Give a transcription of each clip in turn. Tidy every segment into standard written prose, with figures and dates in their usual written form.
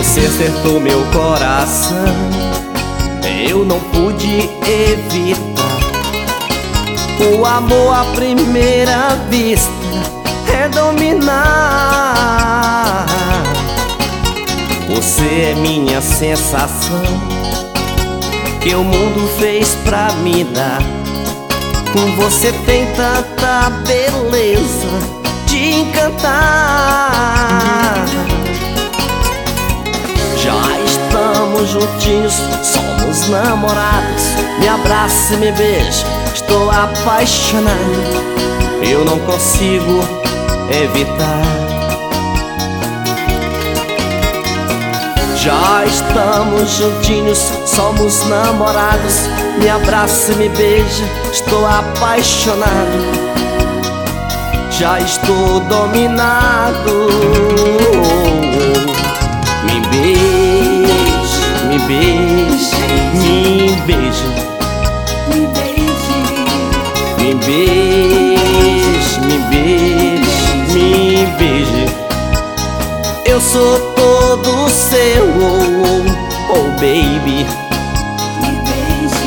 Você acertou meu coração, eu não pude evitar. O amor à primeira vista é dominar. Você é minha sensação, que o mundo fez pra me dar. Com você tem tanta beleza de encantar. Já estamos juntinhos, somos namorados. Me abraça e me beija, estou apaixonado. Eu não consigo evitar. Já estamos juntinhos, somos namorados. Me abraça e me beija, estou apaixonado. Já estou dominado. Me beije, me beije, me beije, Me beije, me beije, me beije, me beije. Eu sou todo seu, oh, oh baby. me beije.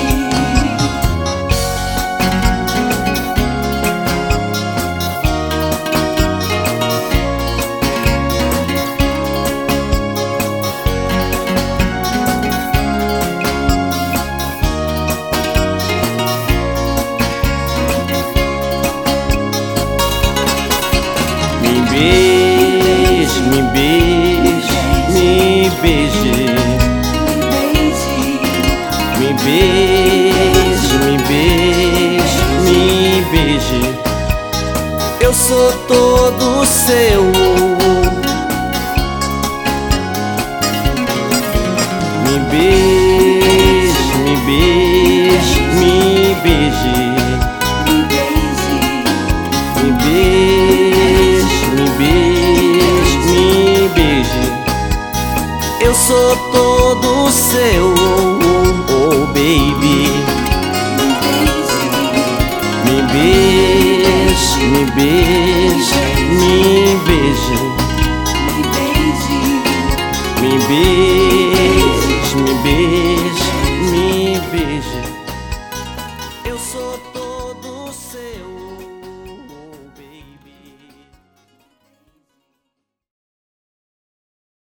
Me beije, me beije, me beije, me beije, me beije, me beije. Eu sou todo seu. Me beije, me beije, me beije, me beije, me beije, me beije. Eu sou todo seu, oh baby. Me beije, me beije, me beije.